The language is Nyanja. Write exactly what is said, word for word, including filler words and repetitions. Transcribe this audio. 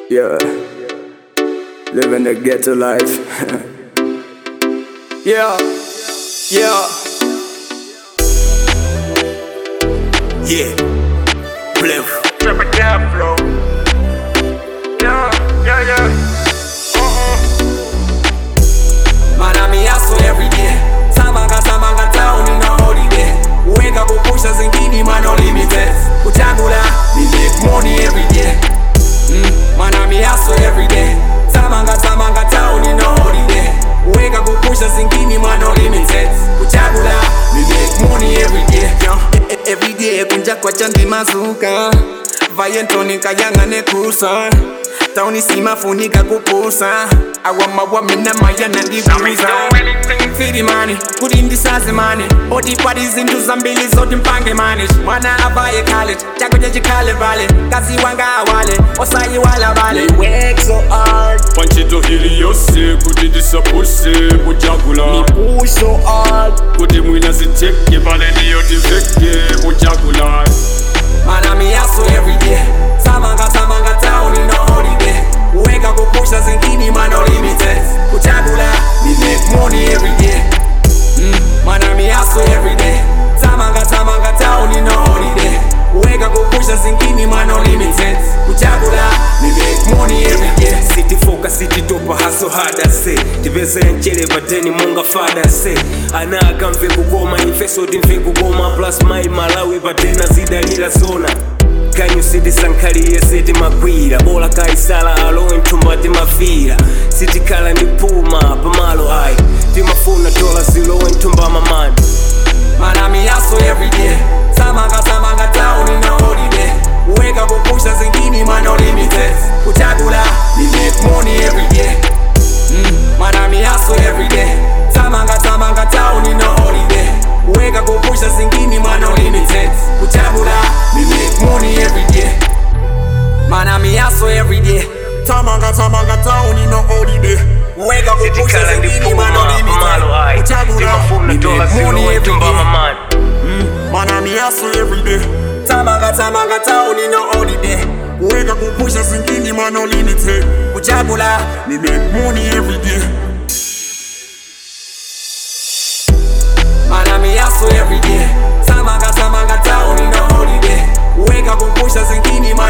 Yeah, living the ghetto life. Yeah, yeah, yeah. Bliff. Drop it down, flow. Yeah, yeah, yeah. Uh-uh. Man, I me hustle every day. Samanga, samanga, town in a holiday. Wake up, push us in Guinea, man, unlimited. Kuchagula, we make money every day. Mm. Man, I me hustle every day. Samanga, samanga, town in a holiday. Wake up, push us in Guinea, man, unlimited. Kuchagula, we make money every day. Yeah. Every day, kunja kwa chandi mazuka. Vayentoni kayanga ne kusa. Tauni sima funika kupusa. Awama wamina maya na ndibuza. Feed the money, put in the sassy money. Body parties into zambili zote mpange manage. Mwana abaye college, chako jeji kale vale. Kazi wanga wale, osayi wala vale. Work so hard, Panchito hili yose, kuti disapuse, kuchagula. me push so hard. Kuti mwina ziteke, vale niyo tiveke, kuchagula. Man, I me hustle every day. Samanga, samanga, town in a holiday. Wake up, push us in Guinea, man, unlimited. Kuchagula, we make money every day. Mm. Man, I me hustle every day. Samanga, samanga, town in a holiday. Wake up, push us in Guinea, man, unlimited. Kuchagula, we make money every day. City focus, city dopa, hustle hard I say. Tiveze nchele bateni munga fada I say. Anaka mve kugoma, infeso di mve kugoma. Plus my Malawi batena zida lila zona. Can you see this ankali ya city magwira. Bola kaisala alo entumba di mafira. City kala ni puma, pamalo ai. Timafuna dola zilo entumba mamani. Man, I me hustle every day. Samanga, samanga, town in a holiday. Wake up, push us in Guinea, man, unlimited. Kuchagula, we make money every day. Mm. Man, I me hustle every day. Samanga, samanga, town in a holiday. Wake up, push us in Guinea, man, unlimited. Kuchagula, we make money every day. Man, I me hustle every day. Samanga, samanga, town in a holiday. Wake up, push us in Guinea, man, unlimited. Kuchagula, we make money every day. Man, I me hustle every day. Samanga, samanga, town in a holiday. Wake up, push us in Guinea, man, unlimited. Kuchagula, We make money every day. man, I me hustle every day. Samanga, samanga, town in a holiday. Wake up, push us in Guinea, man.